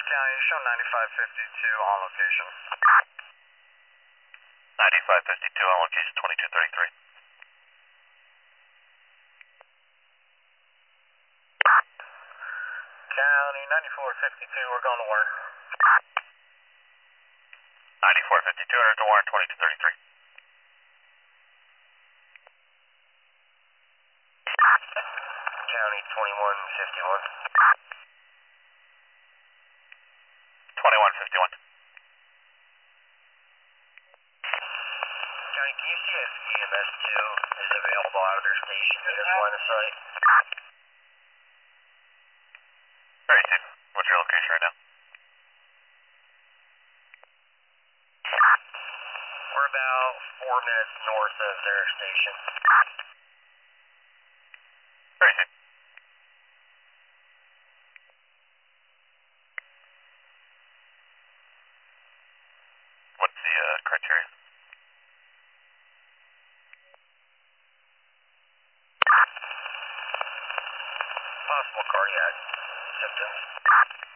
County, show 9552 on location. 9552 on location 2233. County, 9452, we're going to Warren. 9452, enter to Warren 2233. County, 2151. 2151. County, can you see if EMS2 is available out of their station in this line of sight? Very soon. What's your location right now? We're about 4 minutes north of their station. Very soon. What's the criteria? Possible cardiac symptoms.